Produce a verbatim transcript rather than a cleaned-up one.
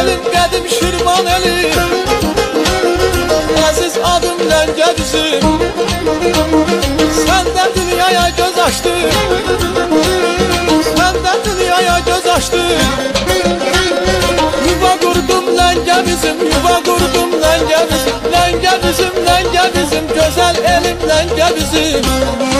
elin qədim Şirvan eli, əziz adım Ləngə bizim. Sən də dünyaya göz açdın, sən də dünyaya göz açdın. Yuva qurdum Ləngə bizim, yuva qurdum Ləngə bizim. Ləngə bizim, Ləngə bizim, gözəl elim Ləngə bizim.